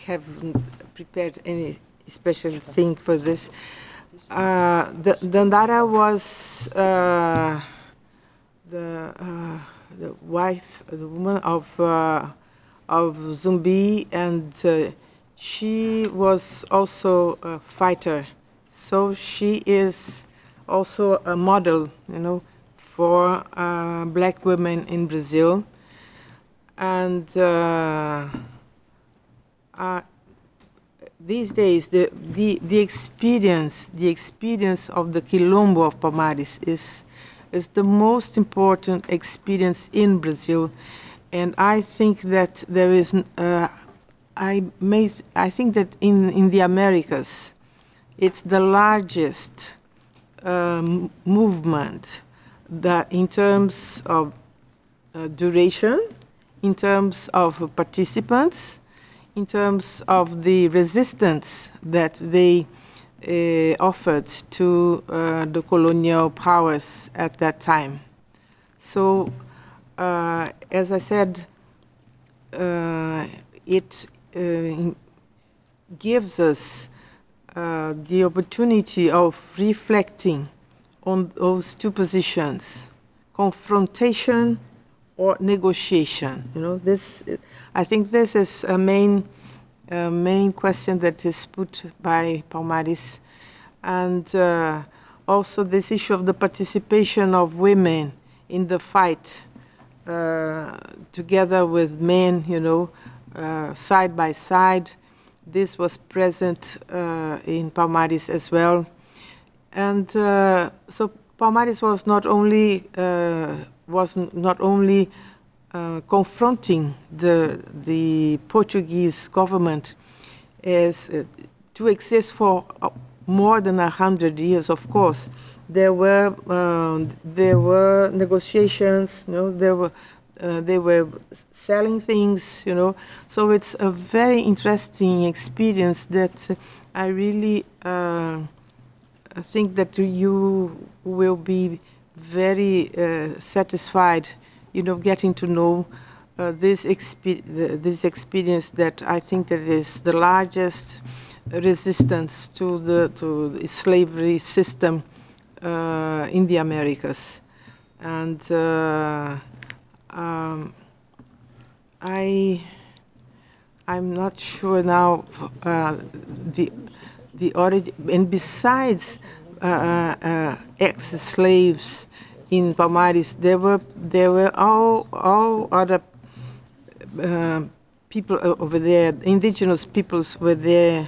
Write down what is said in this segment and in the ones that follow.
haven't prepared any special thing for this. The Dandara was the wife, the woman of Zumbi, and she was also a fighter. So she is also a model, for black women in Brazil. And these days, the experience of the Quilombo of Palmares is the most important experience in Brazil, and I think that there is I think that in the Americas, it's the largest movement that in terms of duration, in terms of participants, in terms of the resistance that they offered to the colonial powers at that time. So, as I said, it gives us the opportunity of reflecting on those two positions, confrontation or negotiation. I think this is a main question that is put by Palmares, and also this issue of the participation of women in the fight, together with men, side by side. This was present in Palmares as well, and so Palmares was not only confronting the Portuguese government as to exist for more than 100 years. Of course, there were negotiations. They were selling things. So it's a very interesting experience that I really think that you will be very satisfied, getting to know this experience that I think that is the largest resistance to the slavery system in the Americas. And I'm not sure now the origin, and besides ex-slaves in Palmares, there were all other people over there. Indigenous peoples were there.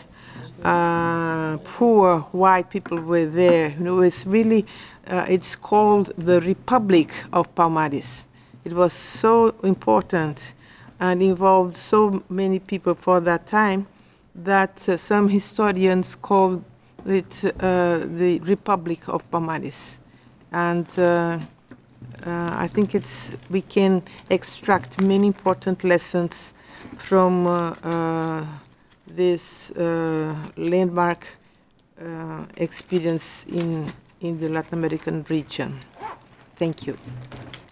Poor white people were there. It's really it's called the Republic of Palmares. It was so important and involved so many people for that time that some historians call it the Republic of Palmares. And I think we can extract many important lessons from this landmark experience in the Latin American region. Thank you.